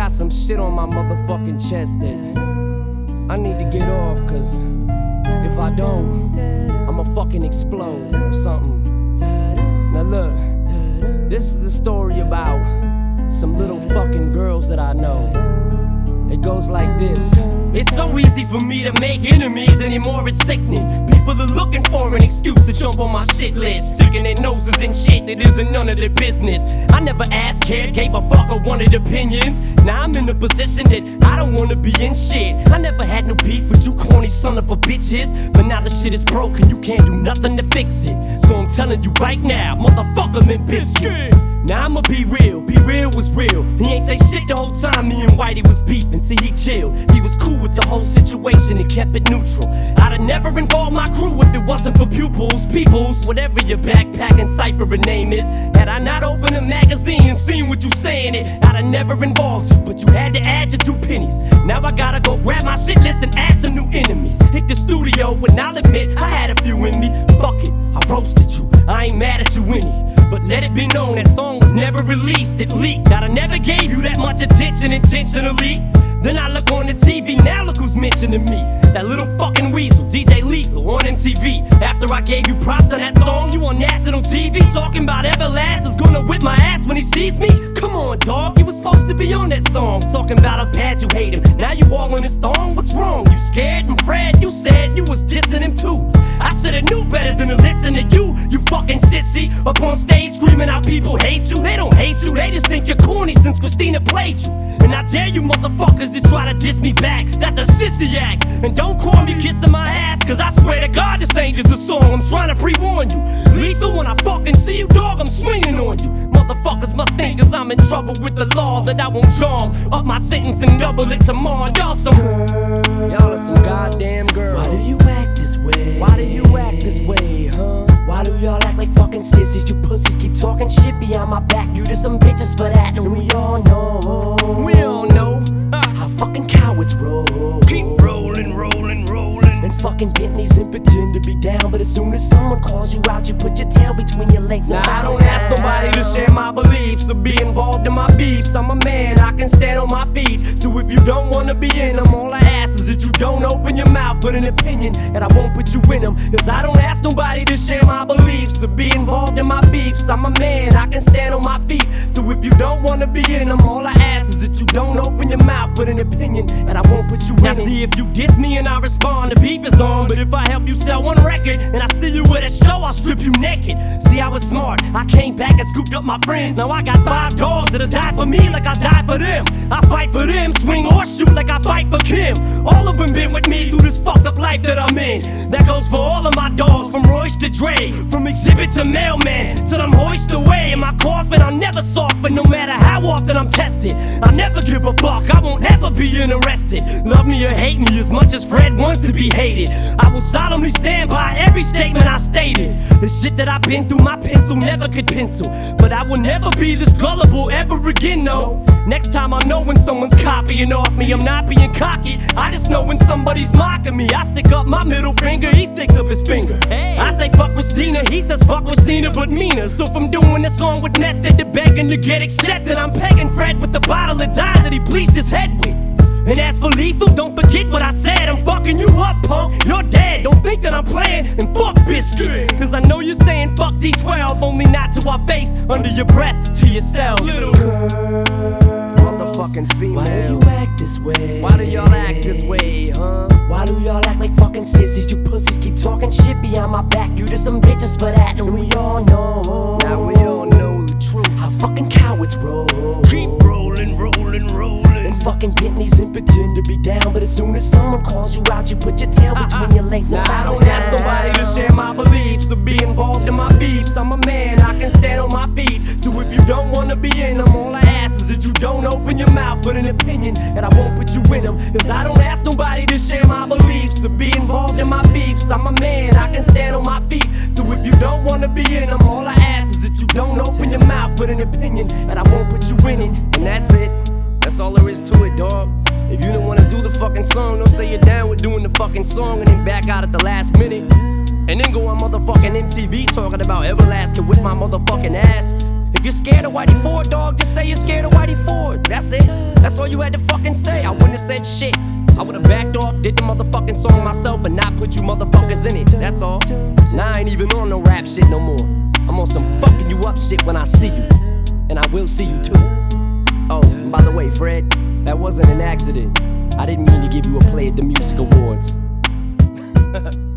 got some shit on my motherfucking chest that I need to get off, cause if I don't, I'ma fucking explode or something. Now look, this is the story about some little fucking girls that I know. It goes like this. It's so easy for me to make enemies anymore, it's sickening. People are looking for an excuse to jump on my shit list, sticking their noses in shit that isn't none of their business. I never asked, cared, gave a fuck or wanted opinions. Now I'm in a position that I don't wanna be in shit. I never had no beef with you corny son of a bitches, but now the shit is broken, you can't do nothing to fix it. So I'm telling you right now, motherfucker Limp Bizkit. Now I'ma be real was real. He ain't say shit the whole time me and Whitey was beefing. See, he chilled, he was cool with the whole situation, he kept it neutral. I'd have never involved my crew if it wasn't for pupils, peoples, whatever your backpacking cipher name is. Had I not opened a magazine and seen what you saying it, I'd have never involved you, but you had to add your 2 pennies. Now I gotta go grab my shit list and add some new enemies. Hit the studio and I'll admit I had a few in me. Fuck it, I roasted you, I ain't mad at you any. But let it be known that song was never released, it leaked. I never gave you that much attention intentionally. Then I look on the TV, now look who's mentioning me. That little fucking weasel, DJ Lethal on MTV. After I gave you props on that song, you on national TV talking about Everlast is gonna whip my ass when he sees me. Come on dog, you was supposed to be on that song, talking about how bad you hate him. Now you all on his thong, what's wrong? You scared? And Fred, you said you was dissing him too. I shoulda knew better than to listen to you, you fucking sissy. Up on stage screaming out people hate you. They don't hate you, they just think you're corny since Christina played you. And I dare you motherfuckers to try to diss me back, that's a sissy act. And don't call me kissing my ass, cause I swear to God this ain't just a song, I'm trying to pre-warn you. Lethal, when I fucking see you dog, I'm swinging on you. Motherfuckers must think cause I'm in trouble with the law that I won't charm up my sentence and double it tomorrow. Y'all some girls, y'all are some goddamn girls. Why do you act this way? Why do you act this way, huh? Why do y'all act like fucking sissies? You pussies keep talking shit behind my back. You to some bitches for that, and we all know. We all know how fucking cowards roll. Keep rolling, rolling, rolling. And fucking Bentleys and pretend to be down, but as soon as someone calls you out, you put your tail between your legs. Now I don't ask nobody to share my beliefs or be involved in my beefs. I'm a man, I can stand on my feet. So if you don't wanna be in them, all I ask is that you don't open your mouth with an opinion, and I won't put you in them. Cause I don't ask nobody to share my beliefs or be involved in my beefs. I'm a man, I can stand on my feet. So if you don't wanna be in them, all I ask is that you don't open your mouth with an opinion, and I won't put you in it. Now see, if you diss me and I respond, the beef is on. But if I help you sell one record and I see you at a show, I'll strip you naked. See, I was smart, I came back and scooped up my friends. Now I got 5 dogs that'll die for me like I die for them. I fight for them, swing or shoot like I fight for Kim. All of them been with me through this fucked up life that I'm in. That goes for all of my dogs, from Royce to Dre, from Exhibit to Mailman, till I'm hoist away. In my coffin, I'll never soften, no matter how often I'm tested. I never give a fuck, I won't ever be interested. Love me or hate me as much as Fred wants to be hated. I will solemnly stand by every statement I stated. The shit that I've been through, my pencil never could pencil. But I will never be this gullible ever again, no. Next time I know when someone's copying off me, I'm not being cocky, I just know when somebody's mocking me. I stick up my middle finger, he sticks up his finger. I say fuck Christina, he says fuck Christina but meaner. So from doing this song with method to begging to get accepted, I'm pegging Fred with the bottle of dye that he bleached his head with. And as for Lethal, don't forget what I said. I'm fucking you up, punk, you're dead. Don't think that I'm playing, and fuck Bizkit. Cause I know you're saying fuck D12, only not to our face, under your breath, to yourself. Little girl, motherfucking females. Why do you act this way? Why do y'all act this way, huh? Why do y'all act like fucking sissies? You pussies keep talking shit behind my back. You to some bitches for that, and we all know. Now we all know the truth. How fucking cowards roll. Keep rolling, rolling, rolling. And fucking Bentleys and pretend to be down, but as soon as someone calls you out, you put your tail between your legs. Now I don't ask nobody to share my beliefs or be involved in my beefs. I'm a man, I can stand on my feet. So if you don't wanna be in them, all I ask is that you don't open your mouth with an opinion, and I won't put you in them. Cause I don't ask nobody to share my beliefs or be involved in my beefs. I'm a man, I can stand on my feet. So if you don't wanna be in them, all I ask is that you don't open your mouth with an opinion, and I won't put you in it. And that's it. That's all there is to it, dog. If you don't wanna do the fucking song, don't say you're down with doing the fucking song and then back out at the last minute. And then go on motherfucking MTV talking about Everlast can whip my motherfucking ass. If If you're scared of Whitey Ford, dog, just say you're scared of Whitey Ford. That's it. That's all you had to fucking say. I wouldn't have said shit. I would've backed off, did the motherfucking song myself, and not put you motherfuckers in it. That's all. Now I ain't even on no rap shit no more. I'm on some fucking you up shit when I see you. And I will see you too. Oh, and by the way, Fred, that wasn't an accident. I didn't mean to give you a play at the music awards.